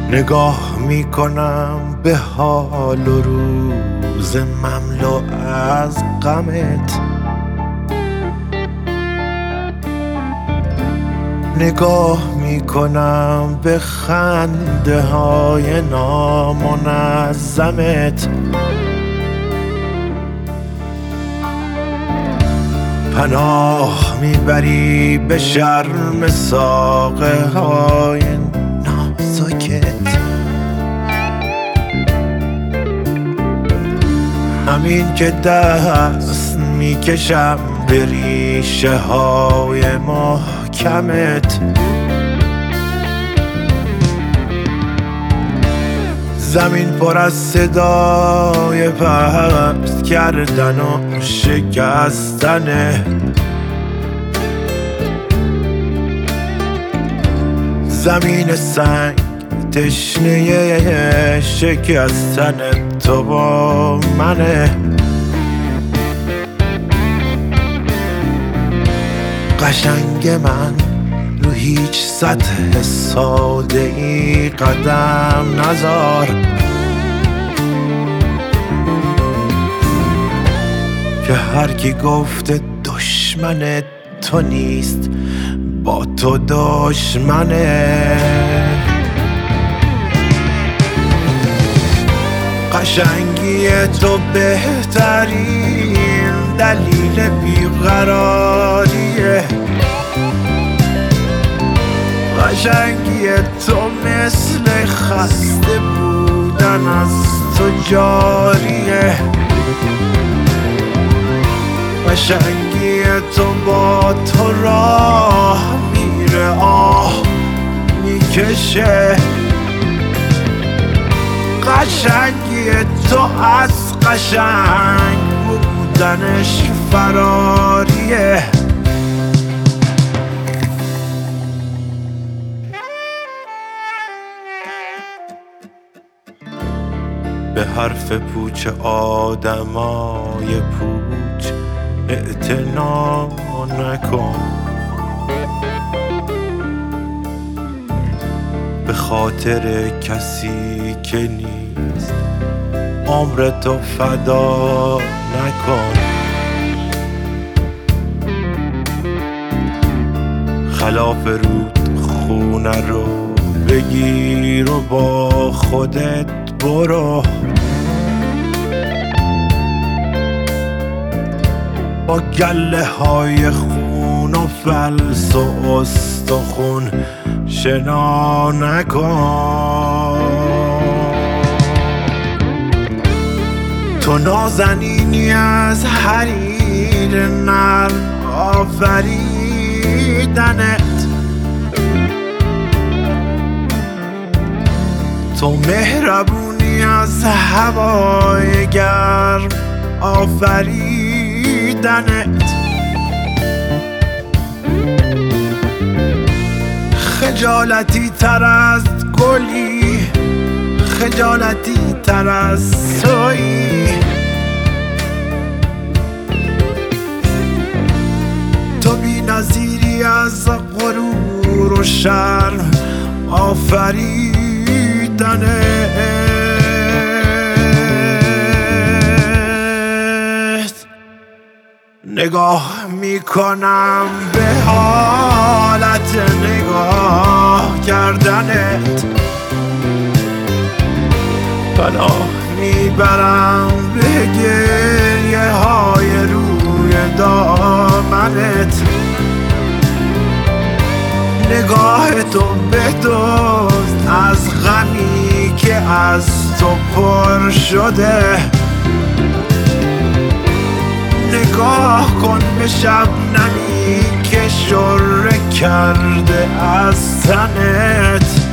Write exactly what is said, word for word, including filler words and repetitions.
نگاه میکنم به حال و روز مملو از غمت، نگاه میکنم به خنده های نامنظمت، پناه میبری به شرم ساقه های نازکت، همین که دست میکشم به ریشه های محکمت، زمین پر از صدای پست کردن و شکستنه، زمین سنگ تشنه شکستن تو با منه، قشنگ من رو هیچ سطح ساده ای قدم نذار، که هر کی گفته دشمن تو نیست با تو دشمنه، قشنگی تو بهترین دلیل بیقراریه، قشنگی تو مثل خسته بودن از تو جاریه، قشنگی تو با تو راه میره آه میکشه، قشنگی تو از قشنگ بودنش فراریه، به حرف پوچ آدمای پوچ اعتنا نکن، به خاطر کسی که نیست عمر تو فدا نکن، خلاف رود خونه رو بگیر و با خودت برو، با گله های خون و فلس و استخون شنا نکن، تو نازنینی از حریر نرم آفریدنت، تو مهربونی از هوای گرم آفریدنت، خجالتی تر از گلی خجالتی تر از تویی، تو بی نظیری از غرور و شرم آفریدنت، نگاه میکنم به حالت نگاه کردنت، پناه میبرم به گریه های روی دامنت، نگاه تو بدزد از غمی که از تو پر شده، نگاه کن به شبنمی که شره کرده از تنت،